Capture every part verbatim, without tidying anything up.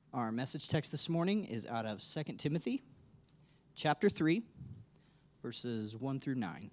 Our message text this morning is out of Second Timothy, chapter three, verses one through nine.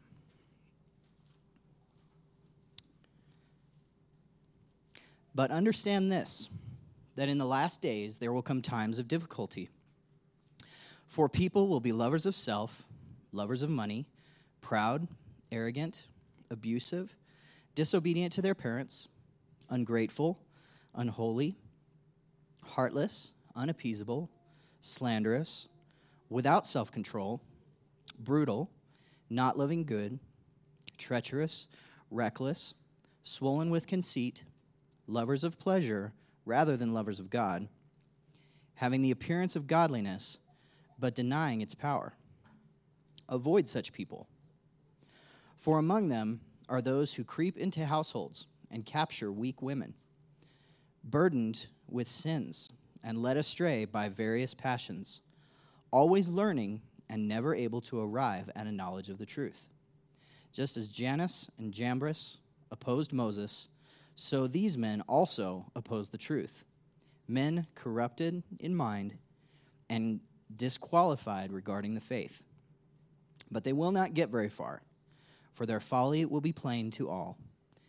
But understand this, that in the last days there will come times of difficulty. For people will be lovers of self, lovers of money, proud, arrogant, abusive, disobedient to their parents, ungrateful, unholy, heartless, unappeasable, slanderous, without self-control, brutal, not loving good, treacherous, reckless, swollen with conceit, lovers of pleasure rather than lovers of God, having the appearance of godliness, but denying its power. Avoid such people. For among them are those who creep into households and capture weak women, burdened with sins and led astray by various passions, always learning and never able to arrive at a knowledge of the truth. Just as Jannes and Jambres opposed Moses, so these men also oppose the truth, men corrupted in mind and disqualified regarding the faith. But they will not get very far, for their folly will be plain to all,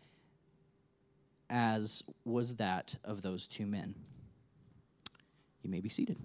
as was that of those two men. You may be seated.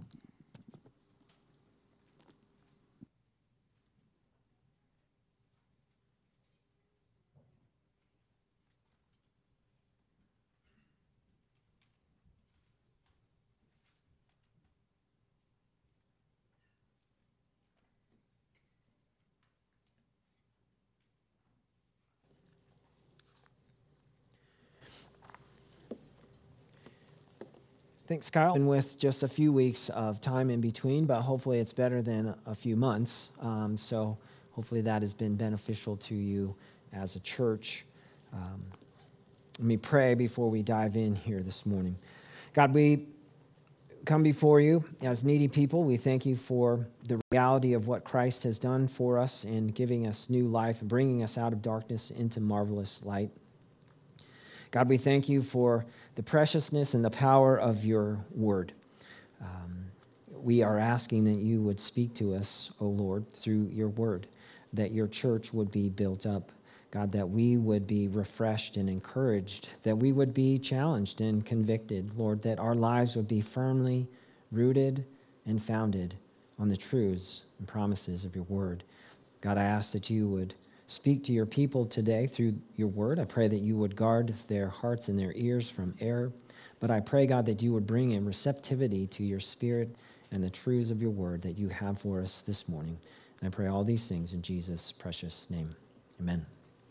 Thanks, Kyle. And with just a few weeks of time in between, but hopefully it's better than a few months. Um, so hopefully that has been beneficial to you as a church. Um, let me pray before we dive in here this morning. God, we come before you as needy people. We thank you for the reality of what Christ has done for us in giving us new life and bringing us out of darkness into marvelous light. God, we thank you for the preciousness and the power of your word. Um, we are asking that you would speak to us, O Lord, through your word, that your church would be built up. God, that we would be refreshed and encouraged, that we would be challenged and convicted, Lord, that our lives would be firmly rooted and founded on the truths and promises of your word. God, I ask that you would speak to your people today through your word. I pray that you would guard their hearts and their ears from error. But I pray, God, that you would bring in receptivity to your spirit and the truths of your word that you have for us this morning. And I pray all these things in Jesus' precious name. Amen.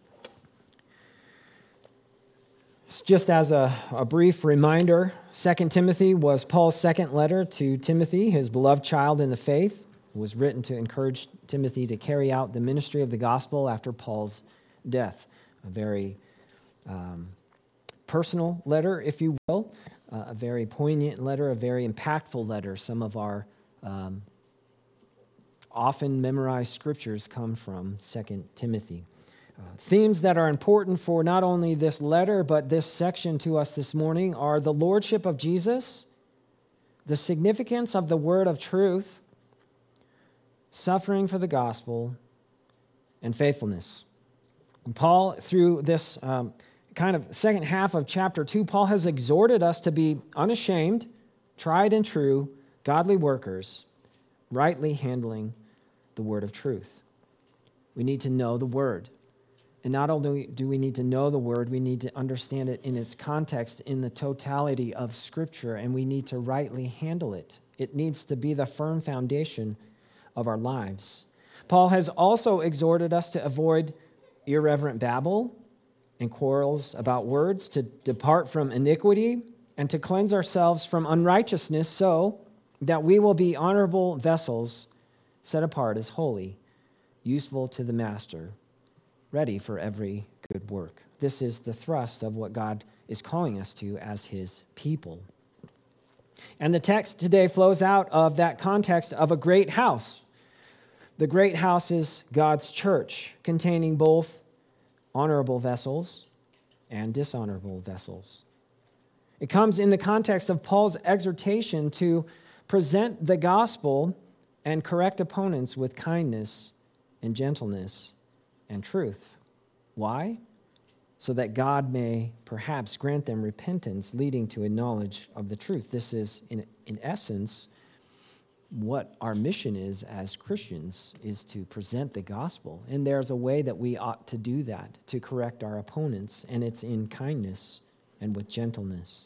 Just as a, a brief reminder, Second Timothy was Paul's second letter to Timothy, his beloved child in the faith. It was written to encourage Timothy to carry out the ministry of the gospel after Paul's death. A very um, personal letter, if you will, uh, a very poignant letter, a very impactful letter. Some of our um, often memorized scriptures come from Second Timothy. Uh, themes that are important for not only this letter, but this section to us this morning are the lordship of Jesus, the significance of the word of truth, suffering for the gospel, and faithfulness. And Paul, through this um, kind of second half of chapter two, Paul has exhorted us to be unashamed, tried and true, godly workers, rightly handling the word of truth. We need to know the word. And not only do we need to know the word, we need to understand it in its context, in the totality of Scripture, and we need to rightly handle it. It needs to be the firm foundation of our lives. Paul has also exhorted us to avoid irreverent babble and quarrels about words, to depart from iniquity, and to cleanse ourselves from unrighteousness so that we will be honorable vessels set apart as holy, useful to the master, ready for every good work. This is the thrust of what God is calling us to as his people. And the text today flows out of that context of a great house. The great house is God's church, containing both honorable vessels and dishonorable vessels. It comes in the context of Paul's exhortation to present the gospel and correct opponents with kindness and gentleness and truth. Why? So that God may perhaps grant them repentance leading to a knowledge of the truth. This is, in, in essence, what our mission is as Christians, is to present the gospel. And there's a way that we ought to do that, to correct our opponents, and it's in kindness and with gentleness.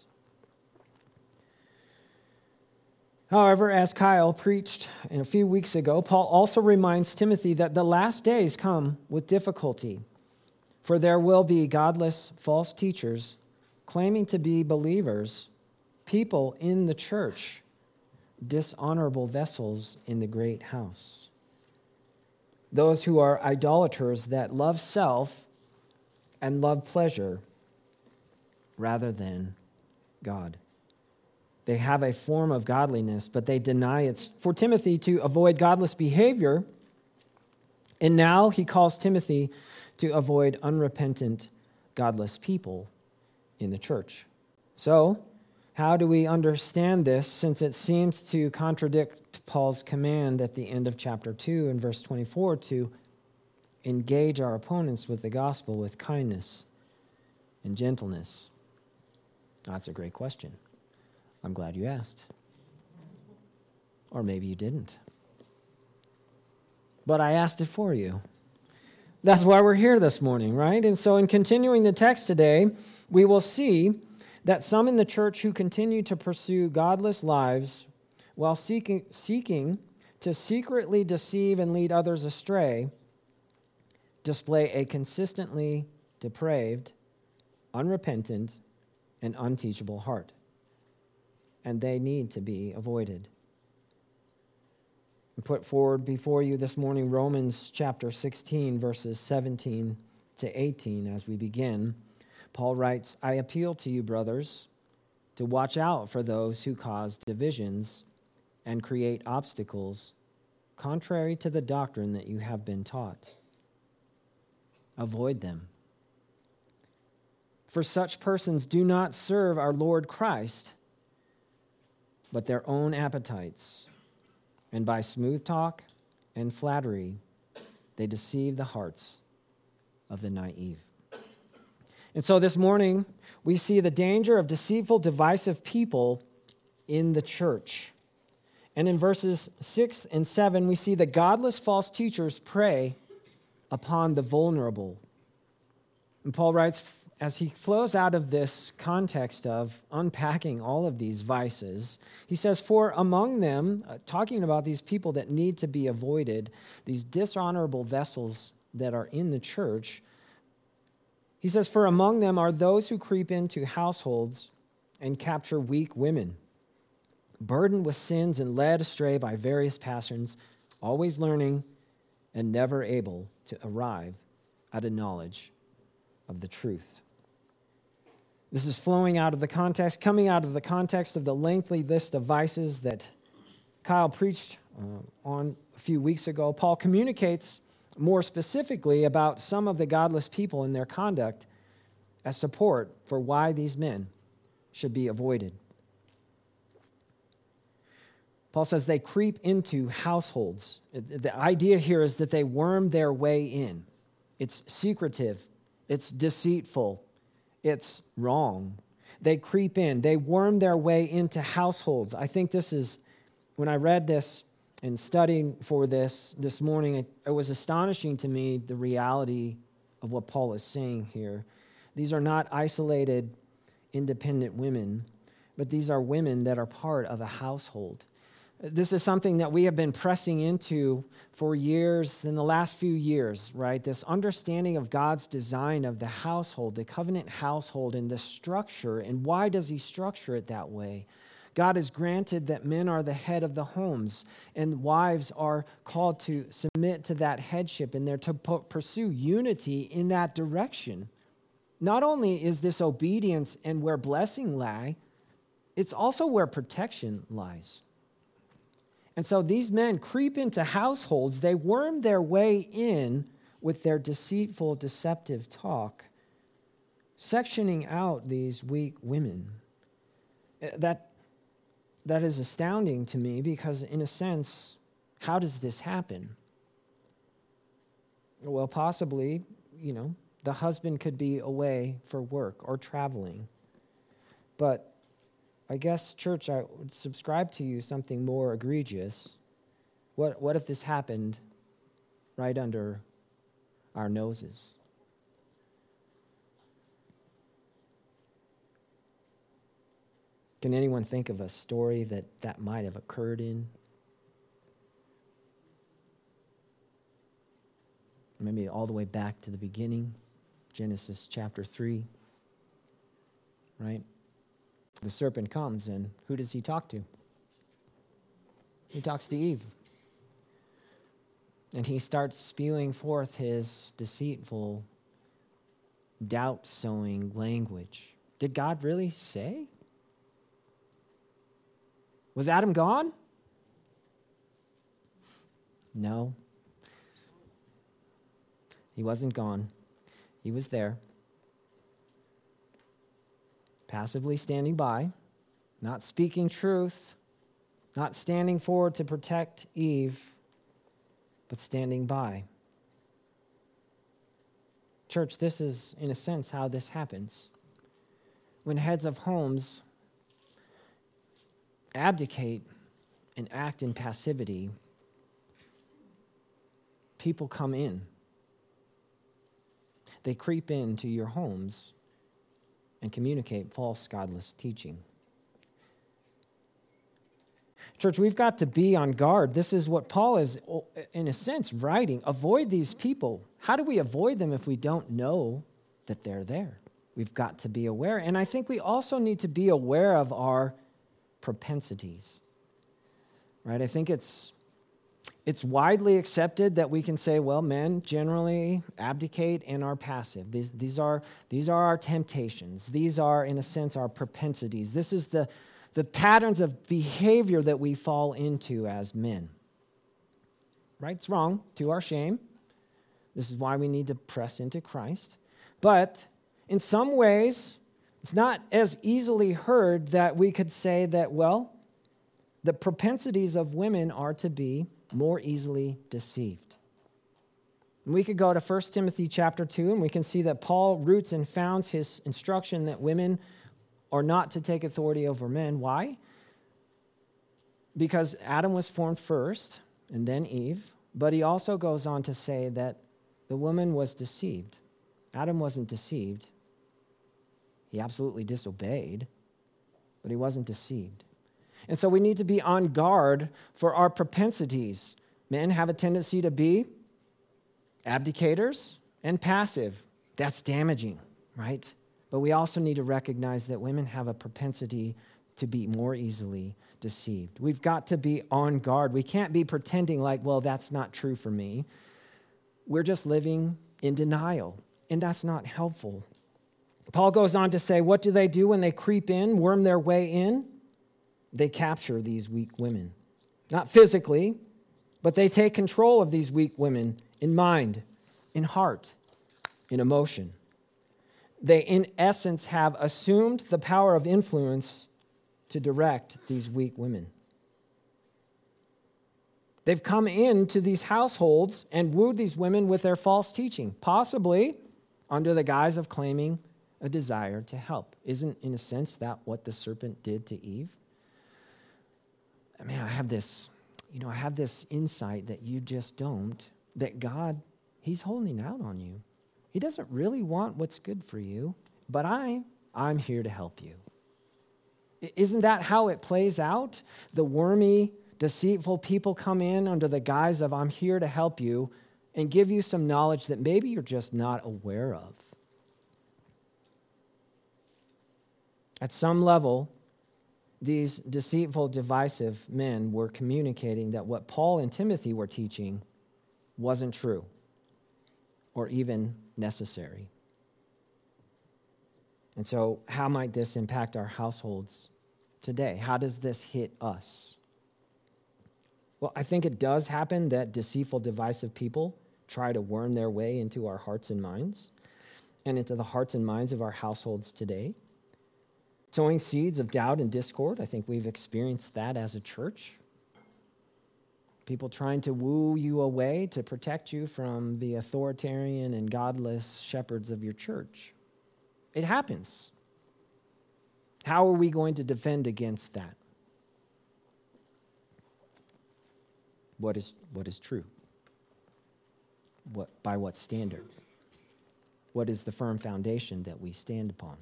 However, as Kyle preached a few weeks ago, Paul also reminds Timothy that the last days come with difficulty. For there will be godless, false teachers claiming to be believers, people in the church, dishonorable vessels in the great house. Those who are idolaters that love self and love pleasure rather than God. They have a form of godliness, but they deny it. For Timothy to avoid godless behavior, and now he calls Timothy to avoid unrepentant, godless people in the church. So, how do we understand this, since it seems to contradict Paul's command at the end of chapter two in verse twenty-four to engage our opponents with the gospel with kindness and gentleness? That's a great question. I'm glad you asked. Or maybe you didn't. But I asked it for you. That's why we're here this morning, right? And so in continuing the text today, we will see that some in the church who continue to pursue godless lives while seeking, seeking to secretly deceive and lead others astray display a consistently depraved, unrepentant, and unteachable heart. And they need to be avoided. I put forward before you this morning Romans chapter sixteen, verses seventeen to eighteen as we begin. Paul writes, I appeal to you, brothers, to watch out for those who cause divisions and create obstacles contrary to the doctrine that you have been taught. Avoid them. For such persons do not serve our Lord Christ, but their own appetites, and by smooth talk and flattery, they deceive the hearts of the naive. And so this morning, we see the danger of deceitful, divisive people in the church. And in verses six and seven, we see the godless false teachers prey upon the vulnerable. And Paul writes, as he flows out of this context of unpacking all of these vices, he says, for among them, uh, talking about these people that need to be avoided, these dishonorable vessels that are in the church, he says, for among them are those who creep into households and capture weak women, burdened with sins and led astray by various passions, always learning and never able to arrive at a knowledge of the truth. This is flowing out of the context, coming out of the context of the lengthy list of vices that Kyle preached uh, on a few weeks ago. Paul communicates more specifically about some of the godless people and their conduct as support for why these men should be avoided. Paul says they creep into households. The idea here is that they worm their way in. It's secretive. It's deceitful. It's wrong. They creep in. They worm their way into households. I think this is, when I read this and studying for this this morning, it, it was astonishing to me the reality of what Paul is saying here. These are not isolated, independent women, but these are women that are part of a household. This is something that we have been pressing into for years, in the last few years, right? This understanding of God's design of the household, the covenant household, and the structure, and why does he structure it that way? God has granted that men are the head of the homes, and wives are called to submit to that headship, and they're to pursue unity in that direction. Not only is this obedience and where blessing lie, it's also where protection lies. And so these men creep into households. They worm their way in with their deceitful, deceptive talk, sectioning out these weak women. That, that is astounding to me because, in a sense, how does this happen? Well, possibly, you know, the husband could be away for work or traveling. But I guess, church, I would subscribe to you something more egregious. What, what if this happened right under our noses? Can anyone think of a story that that might have occurred in? Maybe all the way back to the beginning, Genesis chapter three, right? The serpent comes, and who does he talk to? He talks to Eve. And he starts spewing forth his deceitful, doubt-sowing language. Did God really say? Was Adam gone? No. He wasn't gone. He was there, passively standing by, not speaking truth, not standing forward to protect Eve, but standing by. Church, this is, in a sense, how this happens. When heads of homes abdicate and act in passivity, people come in. They creep into your homes and communicate false, godless teaching. Church, we've got to be on guard. This is what Paul is, in a sense, writing. Avoid these people. How do we avoid them if we don't know that they're there? We've got to be aware. And I think we also need to be aware of our propensities. Right? I think it's It's widely accepted that we can say, well, men generally abdicate and are passive. These, these, are, these are our temptations. These are, in a sense, our propensities. This is the, the patterns of behavior that we fall into as men. Right? It's wrong, to our shame. This is why we need to press into Christ. But in some ways, it's not as easily heard that we could say that, well, the propensities of women are to be more easily deceived. And we could go to First Timothy chapter two, and we can see that Paul roots and founds his instruction that women are not to take authority over men. Why? Because Adam was formed first, and then Eve. But he also goes on to say that the woman was deceived. Adam wasn't deceived. He absolutely disobeyed, but he wasn't deceived. And so we need to be on guard for our propensities. Men have a tendency to be abdicators and passive. That's damaging, right? But we also need to recognize that women have a propensity to be more easily deceived. We've got to be on guard. We can't be pretending like, well, that's not true for me. We're just living in denial, and that's not helpful. Paul goes on to say, what do they do when they creep in, worm their way in? They capture these weak women. Not physically, but they take control of these weak women in mind, in heart, in emotion. They, in essence, have assumed the power of influence to direct these weak women. They've come into these households and wooed these women with their false teaching, possibly under the guise of claiming a desire to help. Isn't, in a sense, that what the serpent did to Eve? I mean, I have this, you know, I have this insight that you just don't, that God, he's holding out on you. He doesn't really want what's good for you, but I, I'm here to help you. Isn't that how it plays out? The wormy, deceitful people come in under the guise of, I'm here to help you, and give you some knowledge that maybe you're just not aware of. At some level, these deceitful, divisive men were communicating that what Paul and Timothy were teaching wasn't true or even necessary. And so, how might this impact our households today? How does this hit us? Well, I think it does happen that deceitful, divisive people try to worm their way into our hearts and minds and into the hearts and minds of our households today. Sowing seeds of doubt and discord. I think we've experienced that as a church. People trying to woo you away to protect you from the authoritarian and godless shepherds of your church. It happens. How are we going to defend against that? What is, what is true? What, by what standard? What is the firm foundation that we stand upon?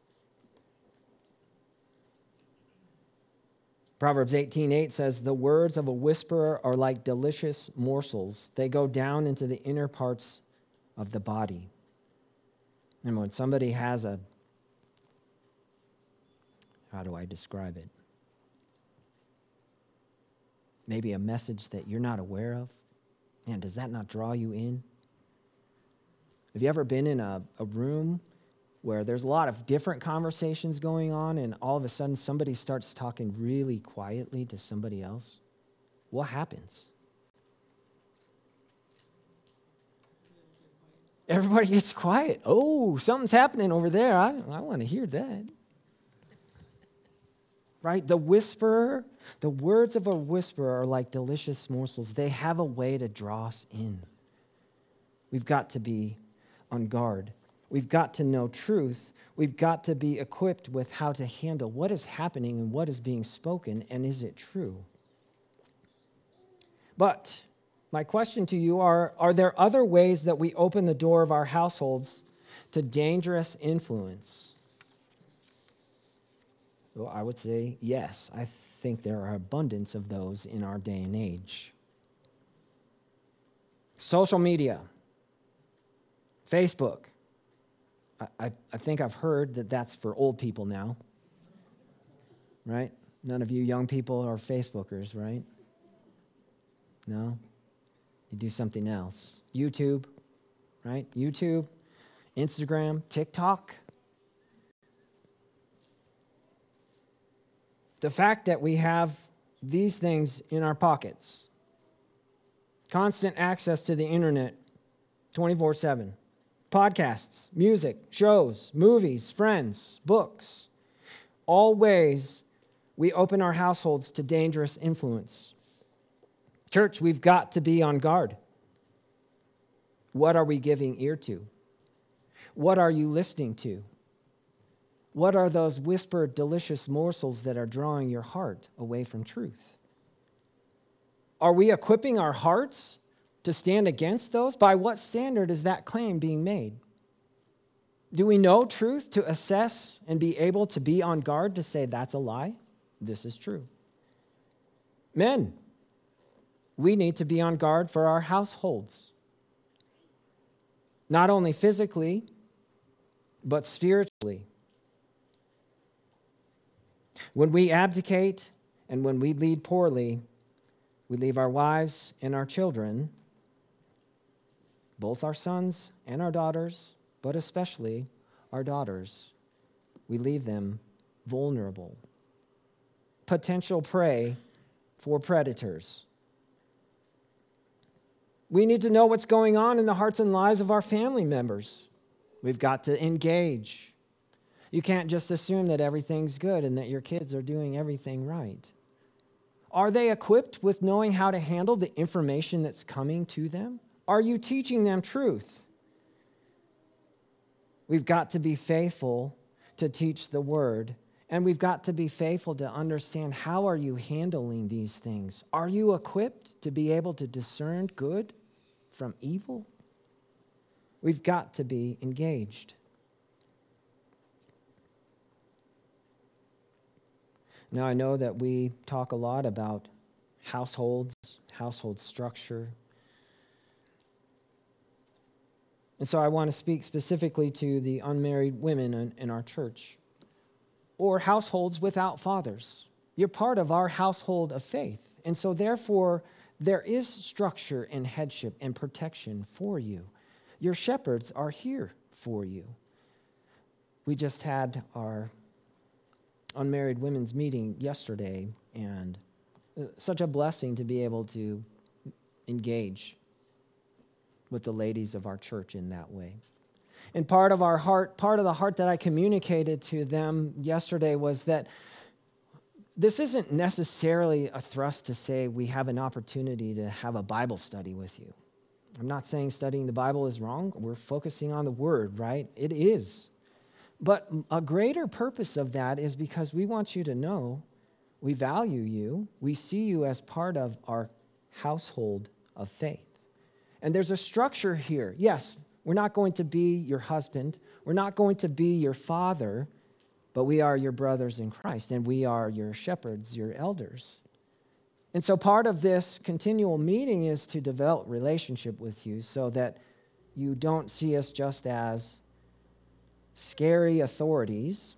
Proverbs eighteen eight says, the words of a whisperer are like delicious morsels. They go down into the inner parts of the body. And when somebody has a, how do I describe it? Maybe a message that you're not aware of. Man, does that not draw you in? Have you ever been in a, a room where there's a lot of different conversations going on and all of a sudden somebody starts talking really quietly to somebody else? What happens? Everybody gets quiet. Oh, something's happening over there. I, I want to hear that. Right? The whisperer, the words of a whisperer are like delicious morsels. They have a way to draw us in. We've got to be on guard. We've got to know truth. We've got to be equipped with how to handle what is happening and what is being spoken, and is it true? But my question to you are, are there other ways that we open the door of our households to dangerous influence? Well, I would say yes. I think there are abundance of those in our day and age. Social media, Facebook. I, I, I think I've heard that that's for old people now, right? None of you young people are Facebookers, right? No? You do something else. YouTube, right? YouTube, Instagram, TikTok. The fact that we have these things in our pockets, constant access to the internet twenty-four seven, podcasts, music, shows, movies, friends, books, all ways we open our households to dangerous influence. Church, we've got to be on guard. What are we giving ear to? What are you listening to? What are those whispered delicious morsels that are drawing your heart away from truth? Are we equipping our hearts to stand against those? By what standard is that claim being made? Do we know truth to assess and be able to be on guard to say that's a lie? This is true. Men, we need to be on guard for our households. Not only physically, but spiritually. When we abdicate and when we lead poorly, we leave our wives and our children, both our sons and our daughters, but especially our daughters, we leave them vulnerable, potential prey for predators. We need to know what's going on in the hearts and lives of our family members. We've got to engage. You can't just assume that everything's good and that your kids are doing everything right. Are they equipped with knowing how to handle the information that's coming to them? Are you teaching them truth? We've got to be faithful to teach the word, and we've got to be faithful to understand how are you handling these things. Are you equipped to be able to discern good from evil? We've got to be engaged. Now, I know that we talk a lot about households, household structure. And so I want to speak specifically to the unmarried women in, in our church, or households without fathers. You're part of our household of faith. And so therefore, there is structure and headship and protection for you. Your shepherds are here for you. We just had our unmarried women's meeting yesterday, and such a blessing to be able to engage with the ladies of our church in that way. And part of our heart, part of the heart that I communicated to them yesterday was that this isn't necessarily a thrust to say we have an opportunity to have a Bible study with you. I'm not saying studying the Bible is wrong. We're focusing on the Word, right? It is. But a greater purpose of that is because we want you to know we value you. We see you as part of our household of faith. And there's a structure here. Yes, we're not going to be your husband. We're not going to be your father, but we are your brothers in Christ, and we are your shepherds, your elders. And so part of this continual meeting is to develop relationship with you so that you don't see us just as scary authorities,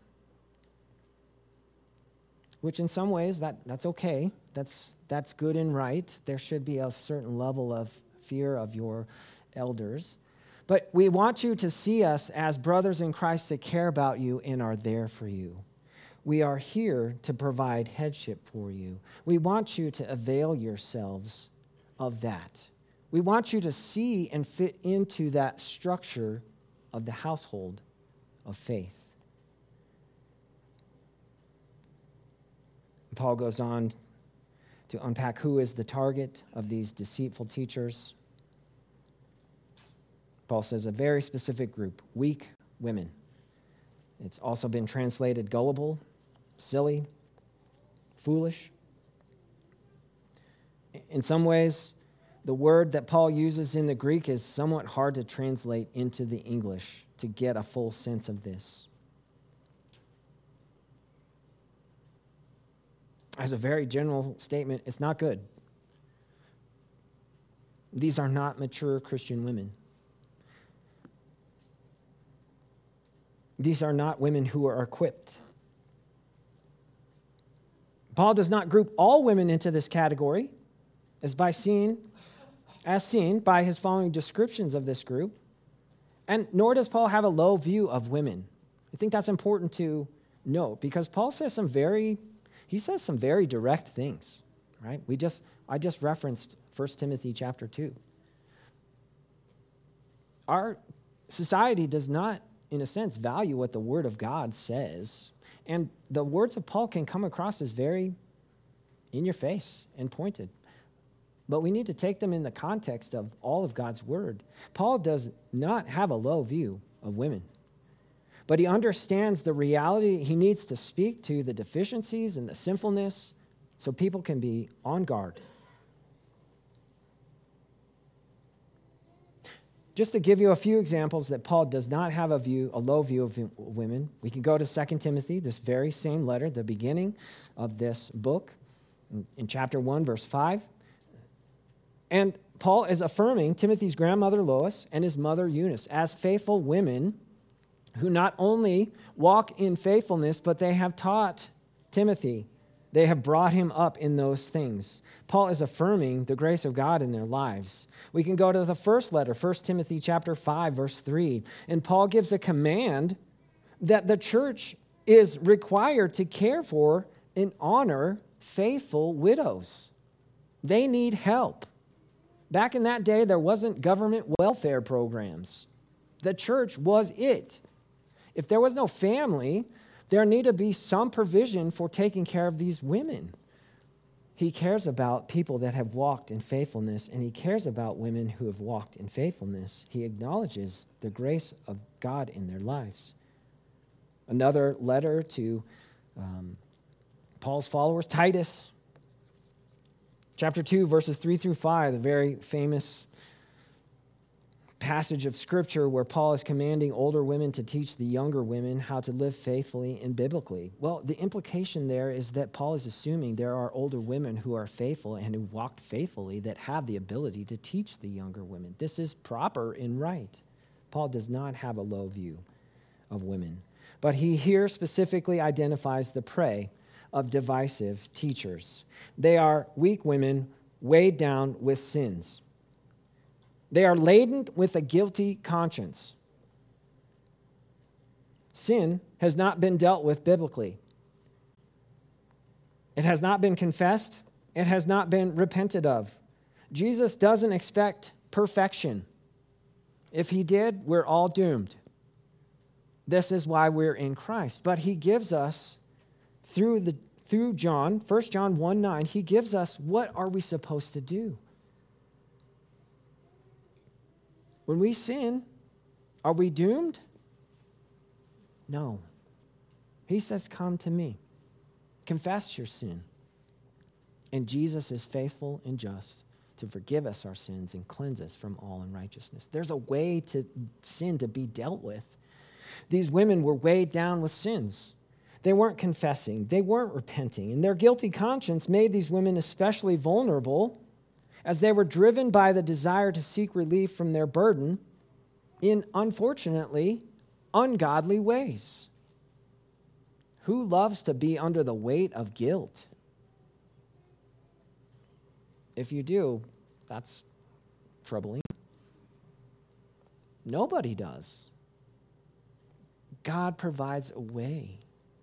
which in some ways that, that's okay. That's, that's good and right. There should be a certain level of fear of your elders. But we want you to see us as brothers in Christ that care about you and are there for you. We are here to provide headship for you. We want you to avail yourselves of that. We want you to see and fit into that structure of the household of faith. Paul goes on to unpack who is the target of these deceitful teachers. Paul says a very specific group, weak women. It's also been translated gullible, silly, foolish. In some ways, the word that Paul uses in the Greek is somewhat hard to translate into the English to get a full sense of this. As a very general statement, it's not good. These are not mature Christian women. These are not women who are equipped. Paul does not group all women into this category, as by seen, as seen by his following descriptions of this group, and nor does Paul have a low view of women. I think that's important to note because Paul says some very, he says some very direct things, right? We just, I just referenced First Timothy chapter two. Our society does not, in a sense, value what the Word of God says. And the words of Paul can come across as very in your face and pointed. But we need to take them in the context of all of God's Word. Paul does not have a low view of women. But he understands the reality. He needs to speak to the deficiencies and the sinfulness so people can be on guard. Just to give you a few examples that Paul does not have a view, a low view of women, we can go to Second Timothy, this very same letter, the beginning of this book, in chapter one, verse five. And Paul is affirming Timothy's grandmother Lois and his mother Eunice as faithful women who not only walk in faithfulness, but they have taught Timothy. They have brought him up in those things. Paul is affirming the grace of God in their lives. We can go to the first letter, First Timothy chapter five, verse three. And Paul gives a command that the church is required to care for and honor faithful widows. They need help. Back in that day, there wasn't government welfare programs. The church was it. If there was no family, there needed to be some provision for taking care of these women. He cares about people that have walked in faithfulness, and he cares about women who have walked in faithfulness. He acknowledges the grace of God in their lives. Another letter to um, Paul's followers, Titus, chapter two, verses three through five, the very famous passage of Scripture where Paul is commanding older women to teach the younger women how to live faithfully and biblically. Well, the implication there is that Paul is assuming there are older women who are faithful and who walked faithfully that have the ability to teach the younger women. This is proper and right. Paul does not have a low view of women. But he here specifically identifies the prey of divisive teachers. They are weak women weighed down with sins. They are laden with a guilty conscience. Sin has not been dealt with biblically. It has not been confessed. It has not been repented of. Jesus doesn't expect perfection. If he did, we're all doomed. This is why we're in Christ. But he gives us, through the through John, First John one nine, he gives us what are we supposed to do. When we sin, are we doomed? No. He says, come to me. Confess your sin. And Jesus is faithful and just to forgive us our sins and cleanse us from all unrighteousness. There's a way to sin to be dealt with. These women were weighed down with sins. They weren't confessing. They weren't repenting. And their guilty conscience made these women especially vulnerable as they were driven by the desire to seek relief from their burden in, unfortunately, ungodly ways. Who loves to be under the weight of guilt? If you do, that's troubling. Nobody does. God provides a way.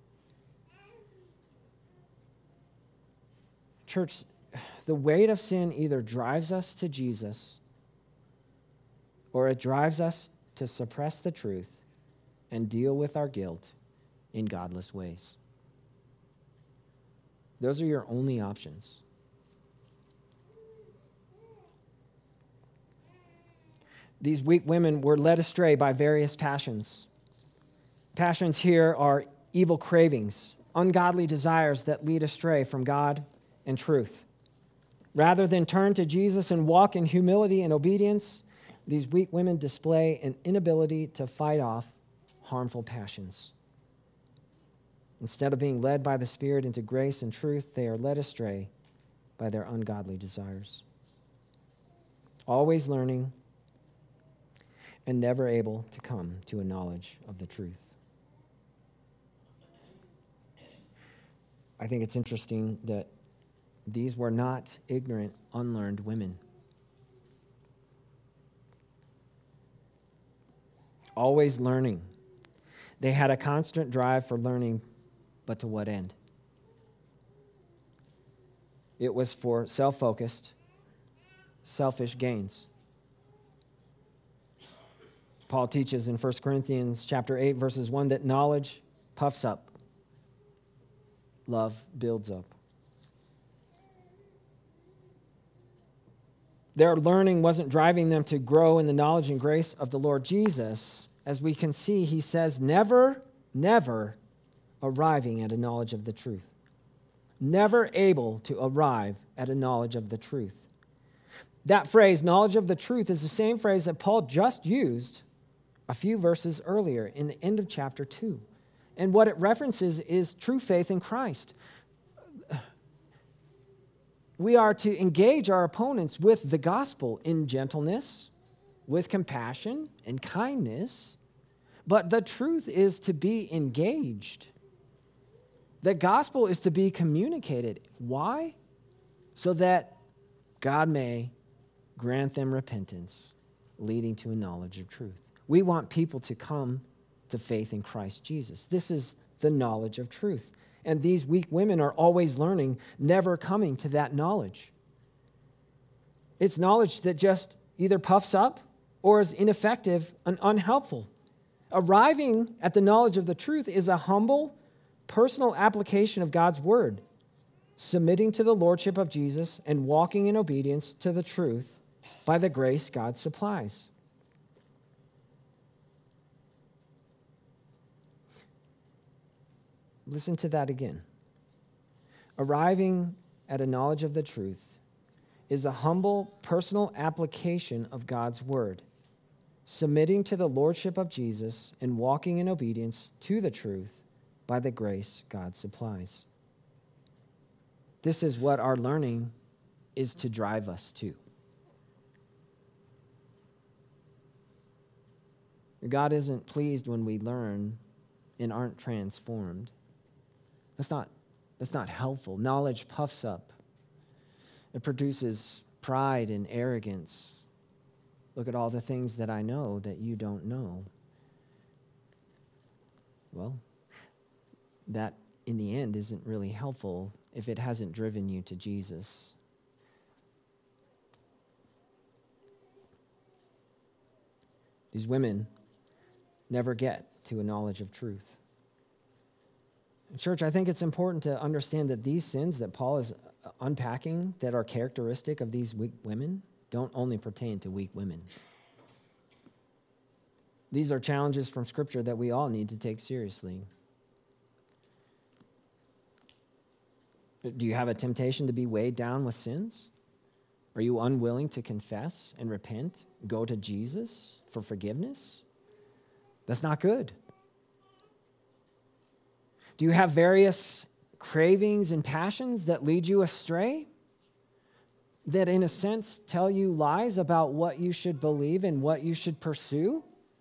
Church, the weight of sin either drives us to Jesus or it drives us to suppress the truth and deal with our guilt in godless ways. Those are your only options. These weak women were led astray by various passions. Passions here are evil cravings, ungodly desires that lead astray from God and truth. Rather than turn to Jesus and walk in humility and obedience, these weak women display an inability to fight off harmful passions. Instead of being led by the Spirit into grace and truth, they are led astray by their ungodly desires. Always learning and never able to come to a knowledge of the truth. I think it's interesting that these were not ignorant, unlearned women. Always learning. They had a constant drive for learning, but to what end? It was for self-focused, selfish gains. Paul teaches in First Corinthians chapter eight, verses one, that knowledge puffs up, love builds up. Their learning wasn't driving them to grow in the knowledge and grace of the Lord Jesus. As we can see, he says, never, never arriving at a knowledge of the truth. Never able to arrive at a knowledge of the truth. That phrase, knowledge of the truth, is the same phrase that Paul just used a few verses earlier in the end of chapter two. And what it references is true faith in Christ. We are to engage our opponents with the gospel in gentleness, with compassion and kindness, but the truth is to be engaged. The gospel is to be communicated. Why? So that God may grant them repentance, leading to a knowledge of truth. We want people to come to faith in Christ Jesus. This is the knowledge of truth. And these weak women are always learning, never coming to that knowledge. It's knowledge that just either puffs up or is ineffective and unhelpful. Arriving at the knowledge of the truth is a humble, personal application of God's word, submitting to the lordship of Jesus and walking in obedience to the truth by the grace God supplies. Listen to that again. Arriving at a knowledge of the truth is a humble, personal application of God's word, submitting to the lordship of Jesus and walking in obedience to the truth by the grace God supplies. This is what our learning is to drive us to. God isn't pleased when we learn and aren't transformed. That's not, that's not helpful. Knowledge puffs up. It produces pride and arrogance. Look at all the things that I know that you don't know. Well, that in the end isn't really helpful if it hasn't driven you to Jesus. These women never get to a knowledge of truth. Church, I think it's important to understand that these sins that Paul is unpacking that are characteristic of these weak women don't only pertain to weak women. These are challenges from Scripture that we all need to take seriously. Do you have a temptation to be weighed down with sins? Are you unwilling to confess and repent, go to Jesus for forgiveness? That's not good. Do you have various cravings and passions that lead you astray? That, in a sense, tell you lies about what you should believe and what you should pursue?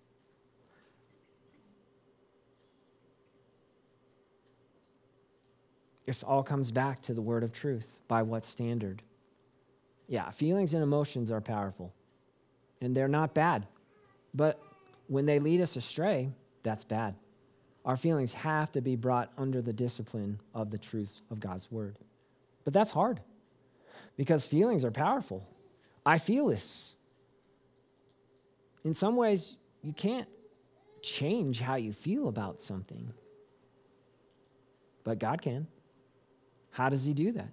This all comes back to the word of truth. By what standard? Yeah, feelings and emotions are powerful, and they're not bad. But when they lead us astray, that's bad. Our feelings have to be brought under the discipline of the truth of God's word. But that's hard, because feelings are powerful. I feel this. In some ways, you can't change how you feel about something, but God can. How does he do that?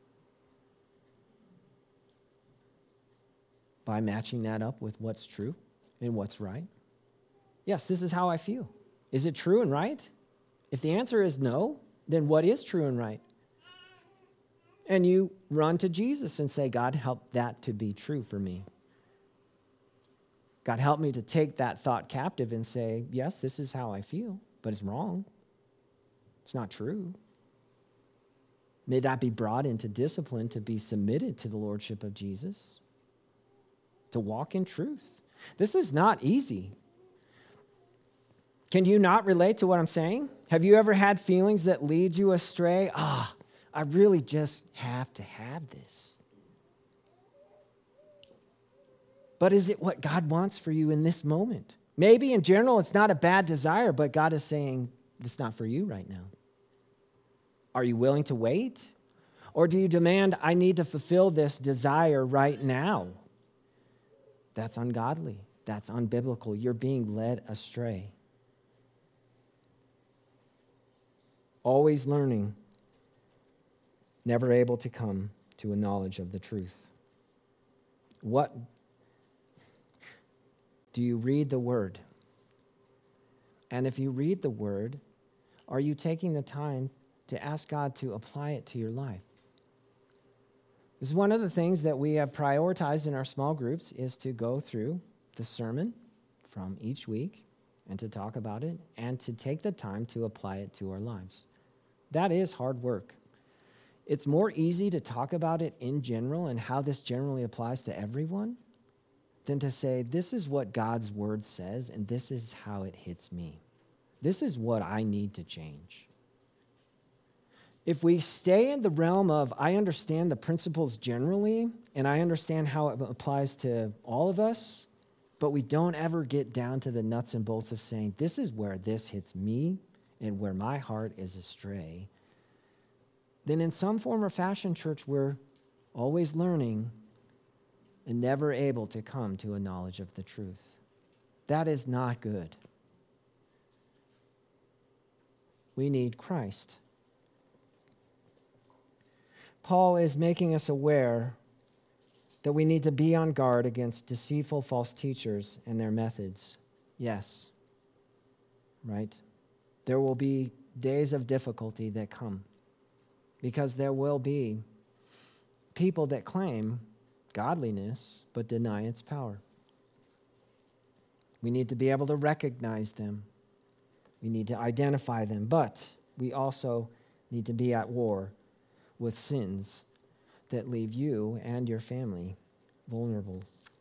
By matching that up with what's true and what's right. Yes, this is how I feel. Is it true and right? If the answer is no, then what is true and right? And you run to Jesus and say, God, help that to be true for me. God, help me to take that thought captive and say, yes, this is how I feel, but it's wrong. It's not true. May that be brought into discipline to be submitted to the lordship of Jesus, to walk in truth. This is not easy. Can you not relate to what I'm saying? Have you ever had feelings that lead you astray? Ah, oh, I really just have to have this. But is it what God wants for you in this moment? Maybe in general it's not a bad desire, but God is saying, it's not for you right now. Are you willing to wait? Or do you demand, I need to fulfill this desire right now? That's ungodly. That's unbiblical. You're being led astray. Always learning, never able to come to a knowledge of the truth. What do you read the word? And if you read the word, are you taking the time to ask God to apply it to your life? This is one of the things that we have prioritized in our small groups, is to go through the sermon from each week and to talk about it and to take the time to apply it to our lives. That is hard work. It's more easy to talk about it in general and how this generally applies to everyone than to say, this is what God's word says and this is how it hits me. This is what I need to change. If we stay in the realm of, I understand the principles generally, and I understand how it applies to all of us, but we don't ever get down to the nuts and bolts of saying, this is where this hits me and where my heart is astray, then in some form or fashion, church, we're always learning and never able to come to a knowledge of the truth. That is not good. We need Christ. Paul is making us aware that we need to be on guard against deceitful false teachers and their methods. Yes, right? There will be days of difficulty that come because there will be people that claim godliness but deny its power. We need to be able to recognize them. We need to identify them, but we also need to be at war with sins that leave you and your family vulnerable.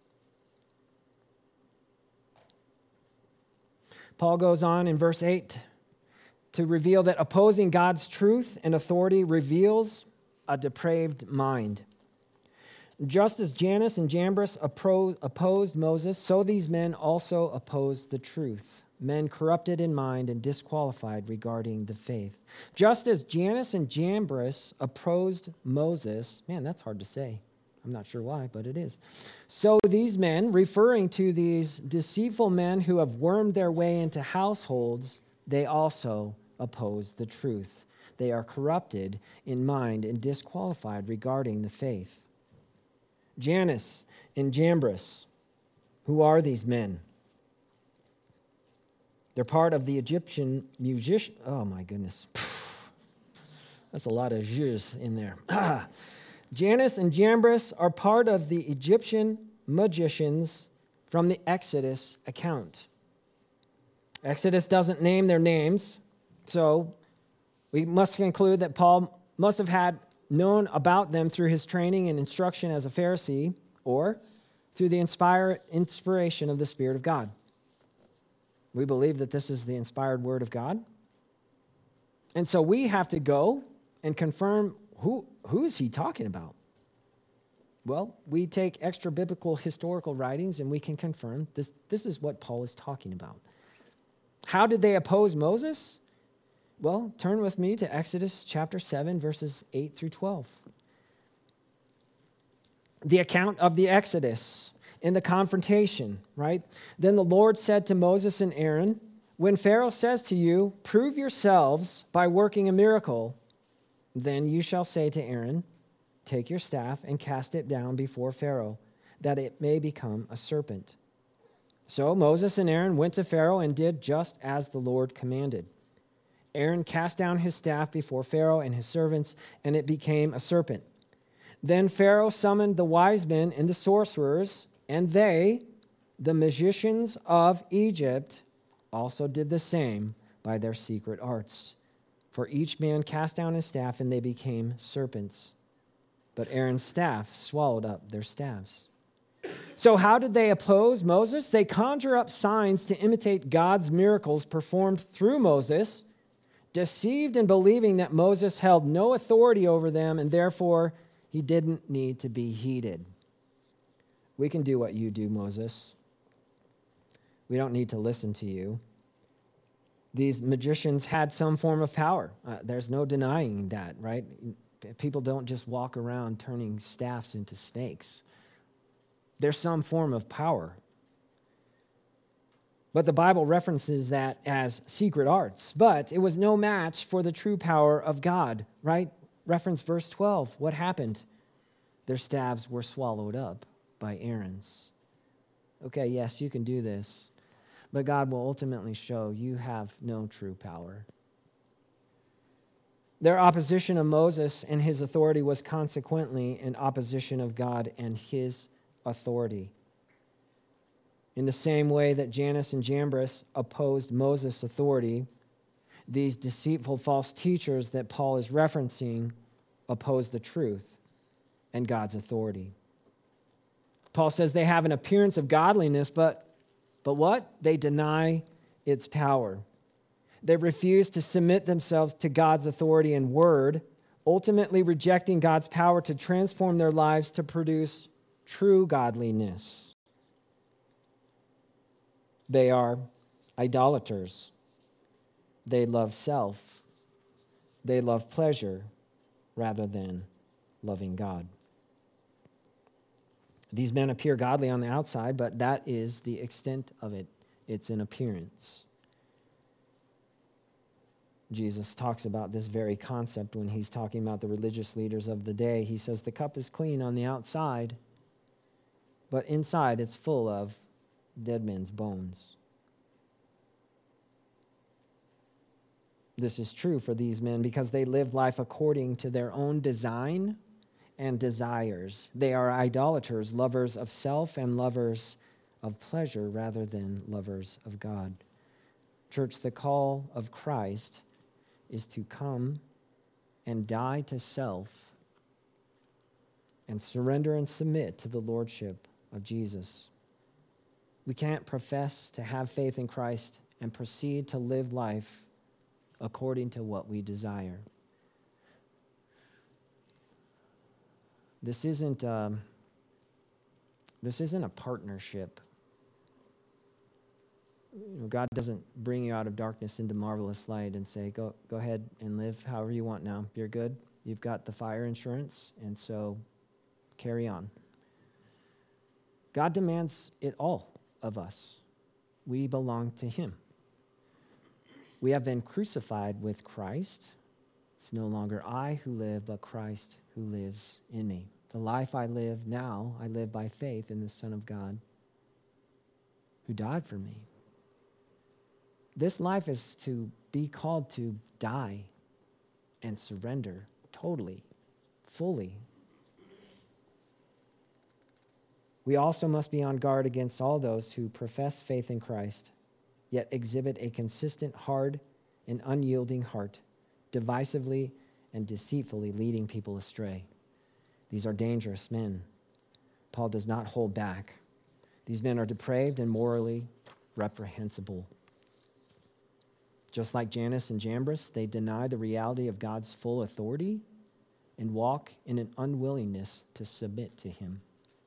Paul goes on in verse eight to reveal that opposing God's truth and authority reveals a depraved mind. Just as Jannes and Jambres opposed Moses, so these men also opposed the truth. Men corrupted in mind and disqualified regarding the faith. Just as Jannes and Jambres opposed Moses, man, that's hard to say. I'm not sure why, but it is. So these men, referring to these deceitful men who have wormed their way into households, they also oppose the truth. They are corrupted in mind and disqualified regarding the faith. Jannes and Jambres, who are these men? They're part of the Egyptian musician. Oh my goodness. That's a lot of jus in there. Jannes and Jambres are part of the Egyptian magicians from the Exodus account. Exodus doesn't name their names, so we must conclude that Paul must have had known about them through his training and instruction as a Pharisee, or through the inspire, inspiration of the Spirit of God. We believe that this is the inspired word of God. And so we have to go and confirm who, who is he talking about? Well, we take extra biblical historical writings and we can confirm this, this is what Paul is talking about. How did they oppose Moses? Well, turn with me to Exodus chapter seven, verses eight through twelve. The account of the Exodus in the confrontation, right? Then the Lord said to Moses and Aaron, when Pharaoh says to you, prove yourselves by working a miracle, then you shall say to Aaron, take your staff and cast it down before Pharaoh, that it may become a serpent. So Moses and Aaron went to Pharaoh and did just as the Lord commanded. Aaron cast down his staff before Pharaoh and his servants, and it became a serpent. Then Pharaoh summoned the wise men and the sorcerers, and they, the magicians of Egypt, also did the same by their secret arts. For each man cast down his staff, and they became serpents. But Aaron's staff swallowed up their staffs. So how did they oppose Moses? They conjure up signs to imitate God's miracles performed through Moses, deceived in believing that Moses held no authority over them, and therefore he didn't need to be heeded. We can do what you do, Moses. We don't need to listen to you. These magicians had some form of power. Uh, there's no denying that, right? People don't just walk around turning staffs into snakes. There's some form of power. But the Bible references that as secret arts. But it was no match for the true power of God, right? Reference verse twelve. What happened? Their staves were swallowed up by Aaron's. Okay, yes, you can do this. But God will ultimately show you have no true power. Their opposition of Moses and his authority was consequently an opposition of God and his authority. In the same way that Jannes and Jambres opposed Moses' authority, these deceitful false teachers that Paul is referencing oppose the truth and God's authority. Paul says they have an appearance of godliness, but, but what? They deny its power. They refuse to submit themselves to God's authority and word, ultimately rejecting God's power to transform their lives to produce true godliness. They are idolaters. They love self. They love pleasure rather than loving God. These men appear godly on the outside, but that is the extent of it. It's an appearance. Jesus talks about this very concept when he's talking about the religious leaders of the day. He says the cup is clean on the outside, but inside it's full of dead men's bones. This is true for these men because they live life according to their own design and desires. They are idolaters, lovers of self and lovers of pleasure rather than lovers of God. Church, the call of Christ is to come and die to self and surrender and submit to the lordship of Jesus. We can't profess to have faith in Christ and proceed to live life according to what we desire. This isn't um, this isn't a partnership. You know, God doesn't bring you out of darkness into marvelous light and say, go, go ahead and live however you want now. You're good. You've got the fire insurance, and so carry on. God demands it all of us. We belong to him. We have been crucified with Christ. It's no longer I who live, but Christ who lives in me. The life I live now, I live by faith in the Son of God who died for me. This life is to be called to die and surrender totally, fully. We also must be on guard against all those who profess faith in Christ, yet exhibit a consistent, hard, and unyielding heart, divisively and deceitfully leading people astray. These are dangerous men. Paul does not hold back. These men are depraved and morally reprehensible. Just like Jannes and Jambres, they deny the reality of God's full authority and walk in an unwillingness to submit to him.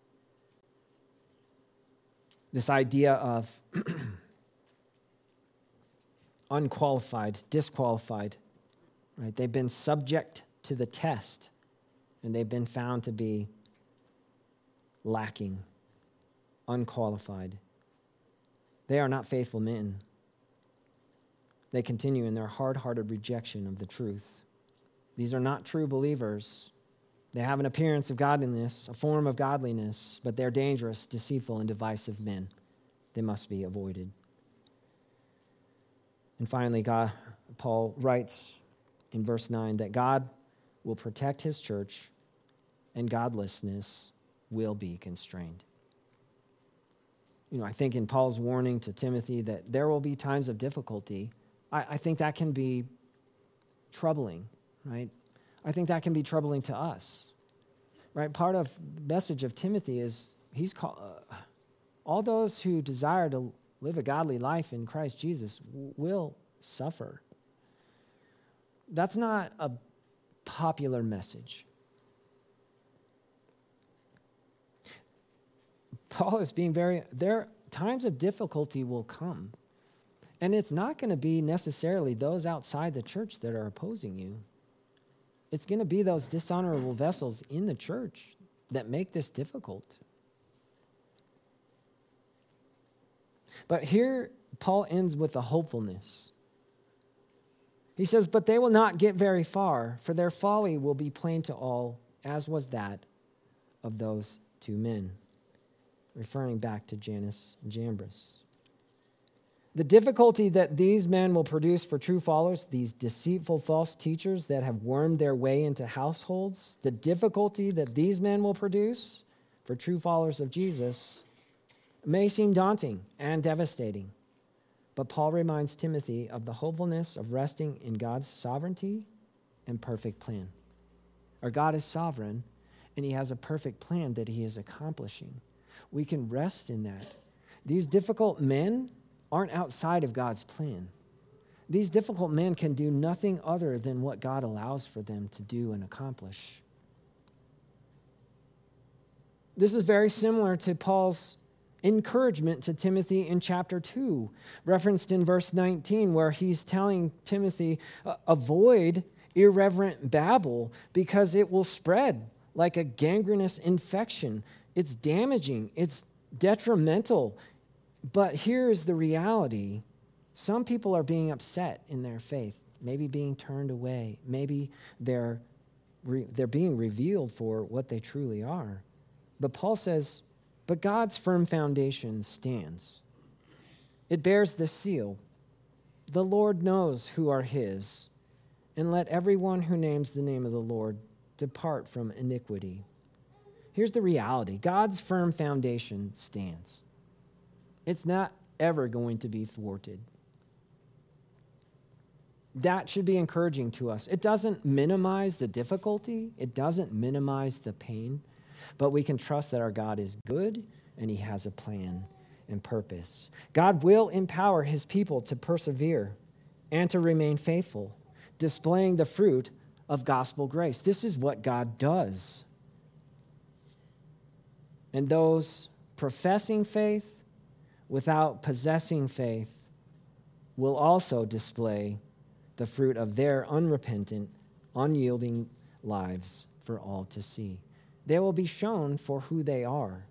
This idea of unqualified, disqualified, right? They've been subject to the test, and they've been found to be lacking, unqualified. They are not faithful men. They continue in their hard-hearted rejection of the truth. These are not true believers. They have an appearance of godliness, a form of godliness, but they're dangerous, deceitful, and divisive men. They must be avoided. And finally, God, Paul writes in verse nine that God will protect his church and godlessness will be constrained. You know, I think in Paul's warning to Timothy that there will be times of difficulty, I, I think that can be troubling, right? I think that can be troubling to us, right? Part of the message of Timothy is he's called, uh, all those who desire to live a godly life in Christ Jesus w- will suffer. That's not a popular message. Paul is being very, there, times of difficulty will come. And it's not going to be necessarily those outside the church that are opposing you. It's going to be those dishonorable vessels in the church that make this difficult. But here, Paul ends with a hopefulness. He says, but they will not get very far, for their folly will be plain to all, as was that of those two men. Referring back to Jannes and Jambres. The difficulty that these men will produce for true followers, these deceitful false teachers that have wormed their way into households, the difficulty that these men will produce for true followers of Jesus may seem daunting and devastating. But Paul reminds Timothy of the hopefulness of resting in God's sovereignty and perfect plan. Our God is sovereign, and he has a perfect plan that he is accomplishing. We can rest in that. These difficult men aren't outside of God's plan. These difficult men can do nothing other than what God allows for them to do and accomplish. This is very similar to Paul's encouragement to Timothy in chapter two, referenced in verse nineteen, where he's telling Timothy, avoid irreverent babble because it will spread like a gangrenous infection. It's damaging. It's detrimental. But here's the reality. Some people are being upset in their faith, maybe being turned away. Maybe they're, re- they're being revealed for what they truly are. But Paul says, but God's firm foundation stands. It bears the seal. The Lord knows who are his, and let everyone who names the name of the Lord depart from iniquity. Here's the reality. God's firm foundation stands. It's not ever going to be thwarted. That should be encouraging to us. It doesn't minimize the difficulty. It doesn't minimize the pain. But we can trust that our God is good and he has a plan and purpose. God will empower his people to persevere and to remain faithful, displaying the fruit of gospel grace. This is what God does. And those professing faith without possessing faith will also display the fruit of their unrepentant, unyielding lives for all to see. They will be shown for who they are.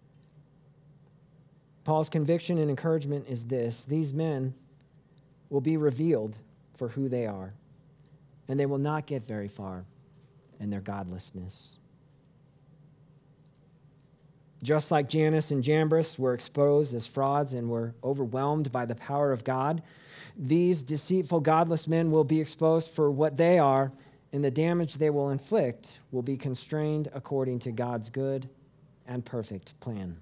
Paul's conviction and encouragement is this: these men will be revealed for who they are, and they will not get very far in their godlessness. Just like Jannes and Jambres were exposed as frauds and were overwhelmed by the power of God, these deceitful, godless men will be exposed for what they are, and the damage they will inflict will be constrained according to God's good and perfect plan.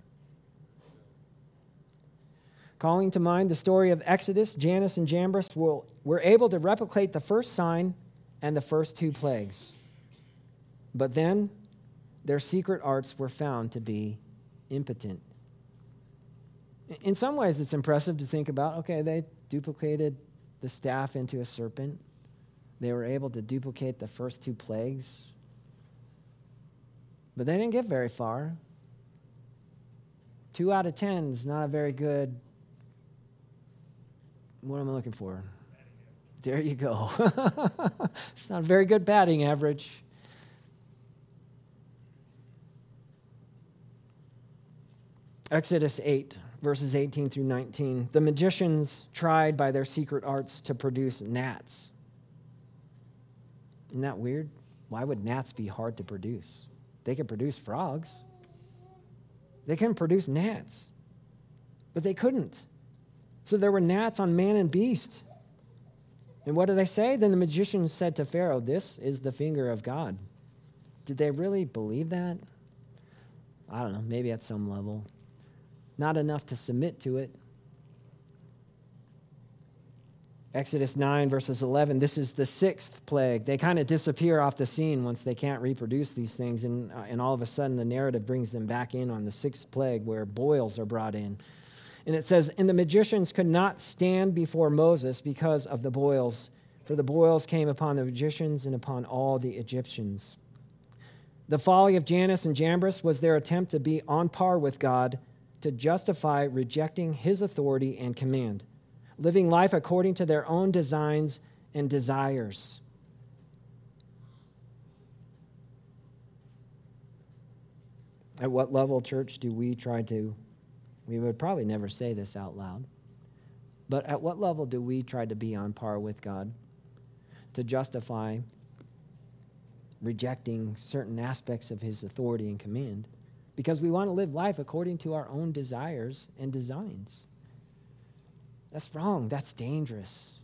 Calling to mind the story of Exodus, Jannes and Jambres will, were able to replicate the first sign and the first two plagues. But then their secret arts were found to be impotent. In some ways, it's impressive to think about, okay, they duplicated the staff into a serpent. They were able to duplicate the first two plagues. But they didn't get very far. Two out of ten is not a very good, what am I looking for? There you go. It's not a very good batting average. Exodus eight, verses eighteen through nineteen. The magicians tried by their secret arts to produce gnats. Isn't that weird? Why would gnats be hard to produce? They could produce frogs. They couldn't produce gnats. But they couldn't. So there were gnats on man and beast. And what do they say? Then the magicians said to Pharaoh, "This is the finger of God." Did they really believe that? I don't know, maybe at some level. Not enough to submit to it. Exodus nine, verses eleven, this is the sixth plague. They kind of disappear off the scene once they can't reproduce these things, and, uh, and all of a sudden the narrative brings them back in on the sixth plague where boils are brought in. And it says, "And the magicians could not stand before Moses because of the boils, for the boils came upon the magicians and upon all the Egyptians." The folly of Jannes and Jambres was their attempt to be on par with God, to justify rejecting his authority and command, living life according to their own designs and desires. At what level, church, do we try to, we would probably never say this out loud, but at what level do we try to be on par with God, to justify rejecting certain aspects of his authority and command, because we want to live life according to our own desires and designs? That's wrong. That's dangerous.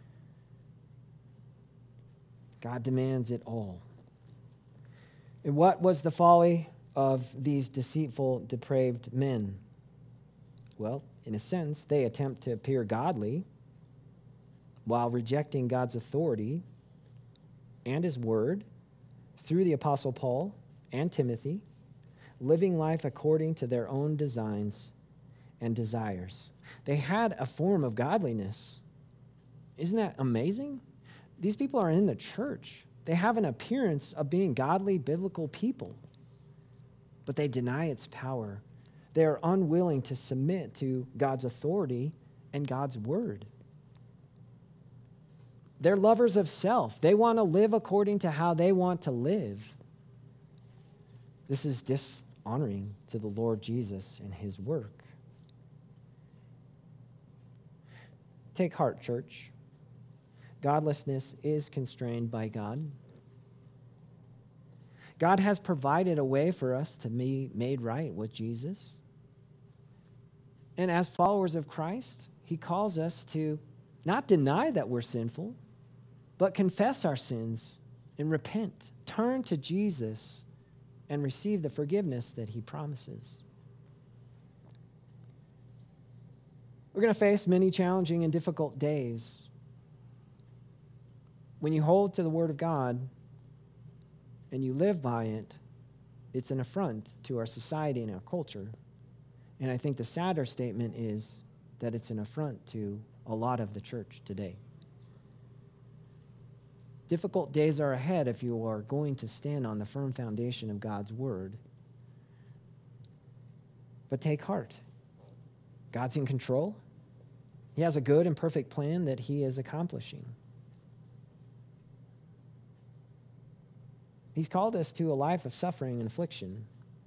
God demands it all. And what was the folly of these deceitful, depraved men? Well, in a sense, they attempt to appear godly while rejecting God's authority and his word through the Apostle Paul and Timothy, living life according to their own designs and desires. They had a form of godliness. Isn't that amazing? These people are in the church. They have an appearance of being godly, biblical people, but they deny its power. They are unwilling to submit to God's authority and God's word. They're lovers of self. They want to live according to how they want to live. This is dishonoring to the Lord Jesus and his work. Take heart, church. Godlessness is constrained by God. God has provided a way for us to be made right with Jesus. And as followers of Christ, he calls us to not deny that we're sinful, but confess our sins and repent. Turn to Jesus and receive the forgiveness that he promises. We're going to face many challenging and difficult days. When you hold to the Word of God and you live by it, it's an affront to our society and our culture. And I think the sadder statement is that it's an affront to a lot of the church today. Difficult days are ahead if you are going to stand on the firm foundation of God's Word. But take heart. God's in control. He has a good and perfect plan that he is accomplishing. He's called us to a life of suffering and affliction.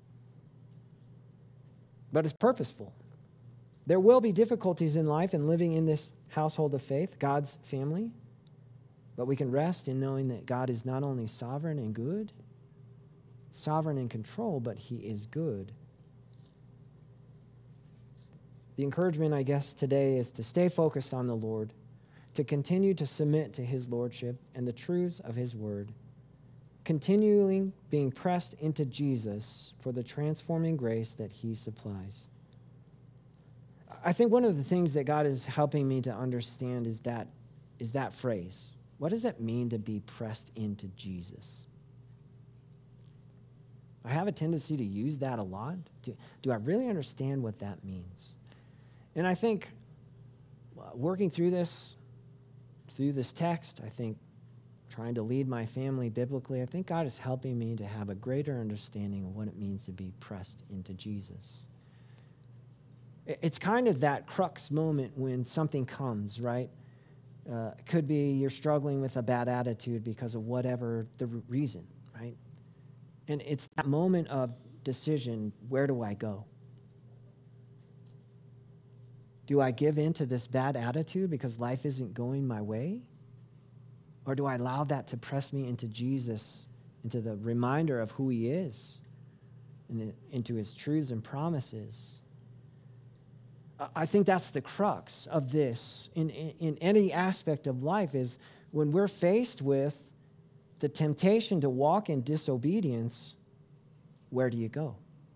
But it's purposeful. There will be difficulties in life and living in this household of faith, God's family. But we can rest in knowing that God is not only sovereign and good, sovereign in control, but he is good. The encouragement, I guess, today is to stay focused on the Lord, to continue to submit to his lordship and the truths of his word, continuing being pressed into Jesus for the transforming grace that he supplies. I think one of the things that God is helping me to understand is that, is that phrase. What does it mean to be pressed into Jesus? I have a tendency to use that a lot. Do, do I really understand what that means? And I think working through this, through this text, I think trying to lead my family biblically, I think God is helping me to have a greater understanding of what it means to be pressed into Jesus. It's kind of that crux moment when something comes, right? Uh, it could be you're struggling with a bad attitude because of whatever the reason, right? And it's that moment of decision, where do I go? Do I give in to this bad attitude because life isn't going my way? Or do I allow that to press me into Jesus, into the reminder of who he is, and into his truths and promises? I think that's the crux of this in, in, in any aspect of life, is when we're faced with the temptation to walk in disobedience, where do you go?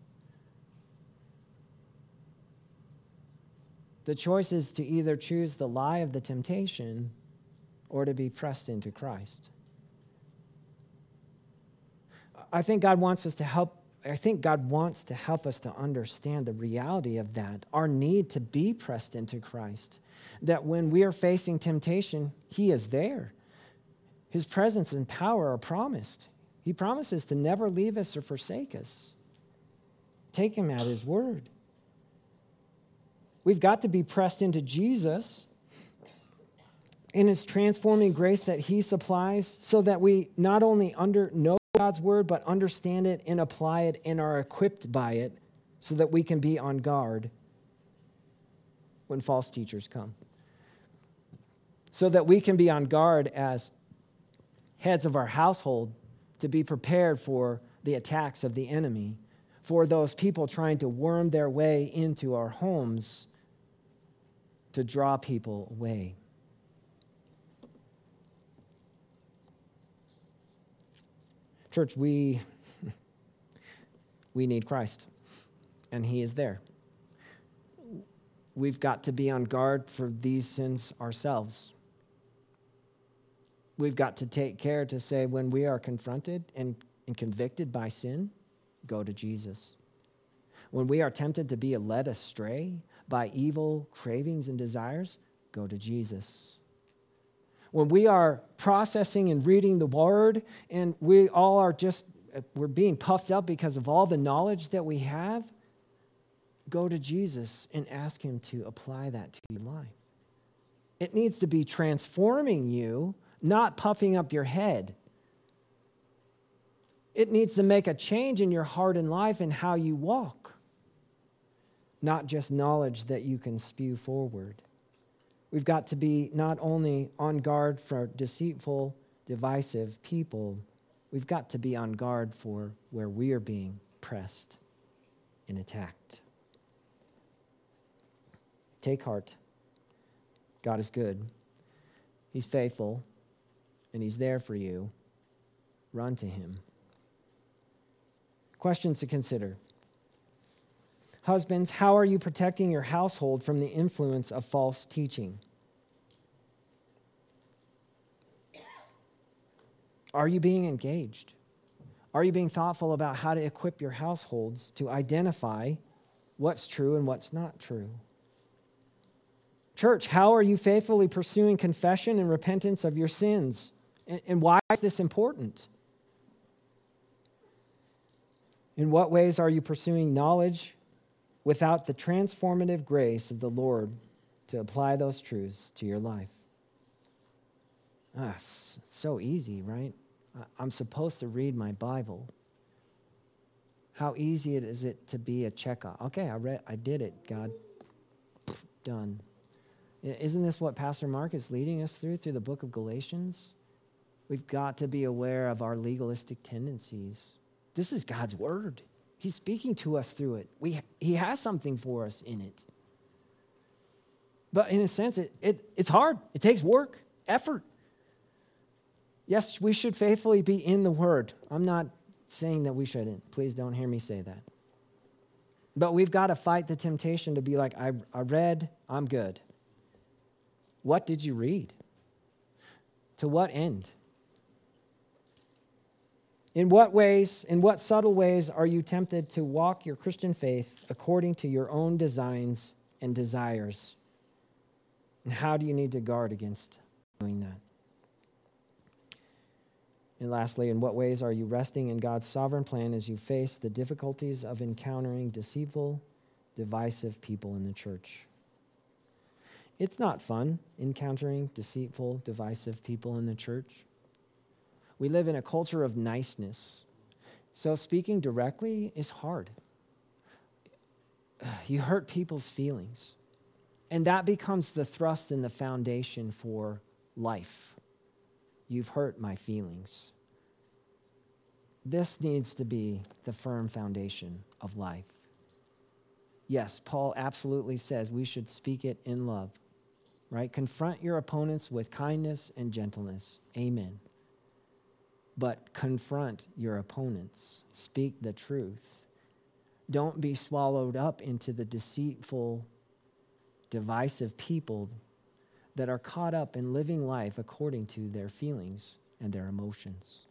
The choice is to either choose the lie of the temptation or to be pressed into Christ. I think God wants us to help I think God wants to help us to understand the reality of that, our need to be pressed into Christ, that when we are facing temptation, he is there. His presence and power are promised. He promises to never leave us or forsake us. Take him at his word. We've got to be pressed into Jesus in his transforming grace that he supplies, so that we not only under know God's word, but understand it and apply it and are equipped by it, so that we can be on guard when false teachers come. So that we can be on guard as heads of our household to be prepared for the attacks of the enemy, for those people trying to worm their way into our homes to draw people away. Church, we, we need Christ, and he is there. We've got to be on guard for these sins ourselves. We've got to take care to say, when we are confronted and, and convicted by sin, go to Jesus. When we are tempted to be led astray by evil cravings and desires, go to Jesus. When we are processing and reading the word, and we all are just, we're being puffed up because of all the knowledge that we have, go to Jesus and ask him to apply that to your life. It needs to be transforming you, not puffing up your head. It needs to make a change in your heart and life and how you walk, not just knowledge that you can spew forward. We've got to be not only on guard for deceitful, divisive people, we've got to be on guard for where we are being pressed and attacked. Take heart. God is good. He's faithful, and he's there for you. Run to him. Questions to consider. Husbands, how are you protecting your household from the influence of false teaching? Are you being engaged? Are you being thoughtful about how to equip your households to identify what's true and what's not true? Church, how are you faithfully pursuing confession and repentance of your sins? And, and why is this important? In what ways are you pursuing knowledge without the transformative grace of the Lord to apply those truths to your life? Ah, it's so easy, right? I'm supposed to read my Bible. How easy it is it to be a checkoff? Okay, I read, I did it, God. Done. Isn't this what Pastor Mark is leading us through, through the book of Galatians? We've got to be aware of our legalistic tendencies. This is God's word. He's speaking to us through it. We, he has something for us in it. But in a sense, it, it, it's hard. It takes work, effort. Yes, we should faithfully be in the word. I'm not saying that we shouldn't. Please don't hear me say that. But we've got to fight the temptation to be like, I, I read, I'm good. What did you read? To what end? In what ways, in what subtle ways are you tempted to walk your Christian faith according to your own designs and desires? And how do you need to guard against doing that? And lastly, in what ways are you resting in God's sovereign plan as you face the difficulties of encountering deceitful, divisive people in the church? It's not fun encountering deceitful, divisive people in the church. We live in a culture of niceness, so speaking directly is hard. You hurt people's feelings, and that becomes the thrust and the foundation for life. You've hurt my feelings. This needs to be the firm foundation of life. Yes, Paul absolutely says we should speak it in love, right? Confront your opponents with kindness and gentleness. Amen. But confront your opponents. Speak the truth. Don't be swallowed up into the deceitful, divisive people that are caught up in living life according to their feelings and their emotions.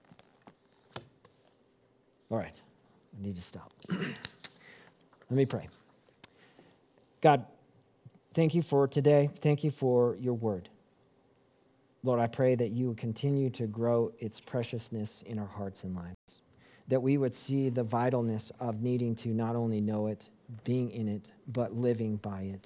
All right, I need to stop. Let me pray. God, thank you for today. Thank you for your word. Lord, I pray that you would continue to grow its preciousness in our hearts and lives, that we would see the vitalness of needing to not only know it, being in it, but living by it.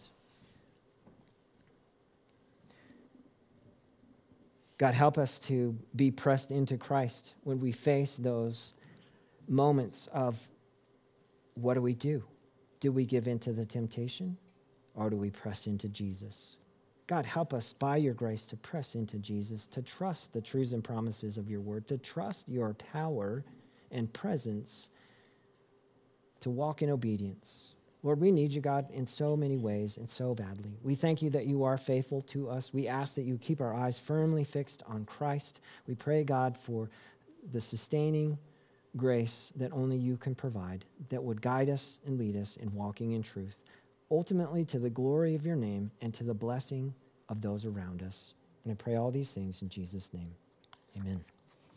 God, help us to be pressed into Christ when we face those moments of what do we do? Do we give in to the temptation, or do we press into Jesus? God, help us by your grace to press into Jesus, to trust the truths and promises of your word, to trust your power and presence, to walk in obedience. Lord, we need you, God, in so many ways and so badly. We thank you that you are faithful to us. We ask that you keep our eyes firmly fixed on Christ. We pray, God, for the sustaining grace that only you can provide, that would guide us and lead us in walking in truth, ultimately to the glory of your name and to the blessing of those around us. And I pray all these things in Jesus' name. Amen.